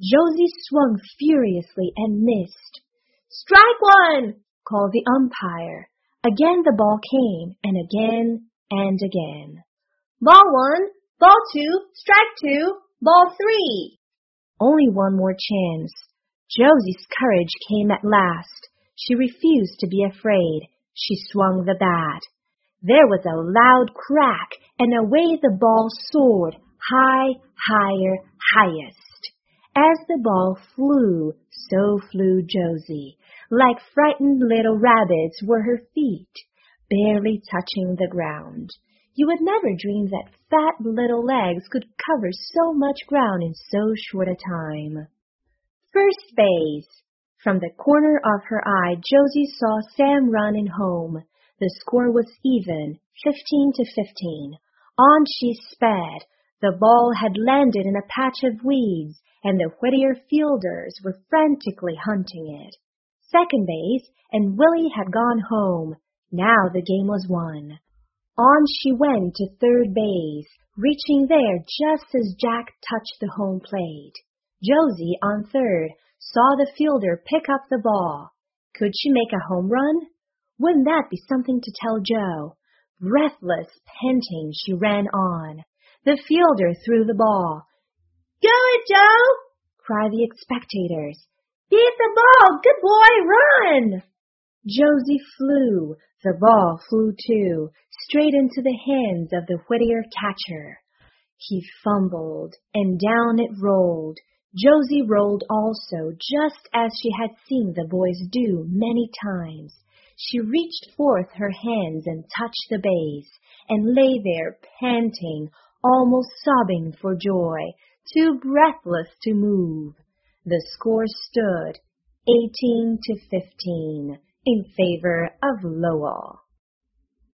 Josie swung furiously and missed. "Strike one!" called the umpire. Again the ball came, and again and again. "Ball one, ball two, strike two, ball three." Only one more chance. Josie's courage came at last. She refused to be afraid. She swung the bat. There was a loud crack, and away the ball soared, high, higher, highest. As the ball flew, so flew Josie. Like frightened little rabbits were her feet, barely touching the ground. You would never dream that fat little legs could cover so much ground in so short a time. First base. From the corner of her eye, Josie saw Sam run in home. The score was even, 15-15. On she sped. The ball had landed in a patch of weeds, and the Whittier fielders were frantically hunting it. Second base, and Willie had gone home. Now the game was won. On she went to third base, reaching there just as Jack touched the home plate. Josie, on third, saw the fielder pick up the ball. Could she make a home run? Wouldn't that be something to tell Joe? Breathless, panting, she ran on. The fielder threw the ball. "Go it, Joe!" cried the spectators. "Beat the ball! Good boy, run!" Josie flew. The ball flew too, straight into the hands of the Whittier catcher. He fumbled, and down it rolled. Josie rolled also, just as she had seen the boys do many times. She reached forth her hands and touched the base, and lay there panting, almost sobbing for joy, too breathless to move. The score stood 18-15 in favor of Lowell.